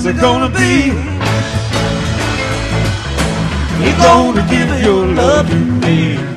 it gonna be? You gonna give your love to me?